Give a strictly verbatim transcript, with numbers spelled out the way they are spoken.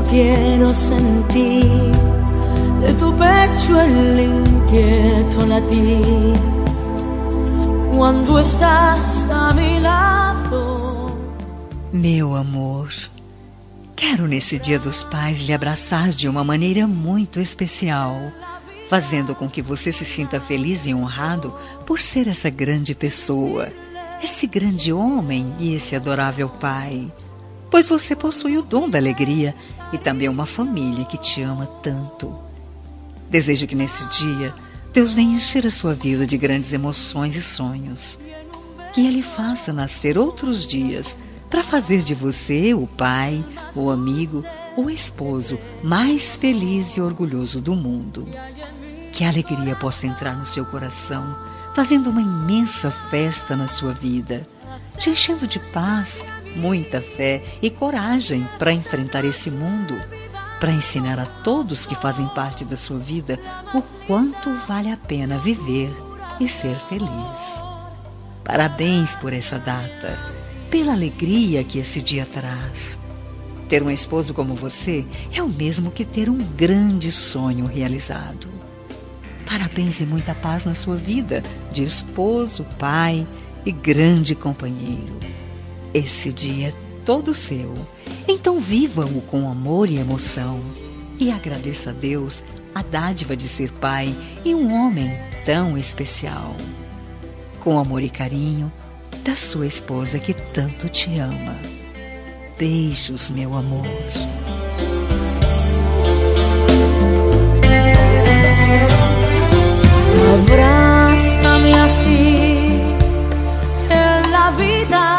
quiero sentir de tu pecho el inquieto latir quando estás a mi lado. Meu amor, quero nesse Dia dos Pais lhe abraçar de uma maneira muito especial, fazendo com que você se sinta feliz e honrado por ser essa grande pessoa, esse grande homem e esse adorável pai, pois você possui o dom da alegria e também uma família que te ama tanto. Desejo que nesse dia Deus venha encher a sua vida de grandes emoções e sonhos, que Ele faça nascer outros dias para fazer de você o pai, o amigo, o esposo mais feliz e orgulhoso do mundo. Que a alegria possa entrar no seu coração, fazendo uma imensa festa na sua vida, te enchendo de paz, muita fé e coragem para enfrentar esse mundo, para ensinar a todos que fazem parte da sua vida o quanto vale a pena viver e ser feliz. Parabéns por essa data, pela alegria que esse dia traz. Ter um esposo como você é o mesmo que ter um grande sonho realizado. Parabéns e muita paz na sua vida de esposo, pai e grande companheiro. Esse dia é todo seu, então viva-o com amor e emoção e agradeça a Deus a dádiva de ser pai e um homem tão especial. Com amor e carinho, da sua esposa que tanto te ama. Beijos, meu amor. Abrázame así en la vida.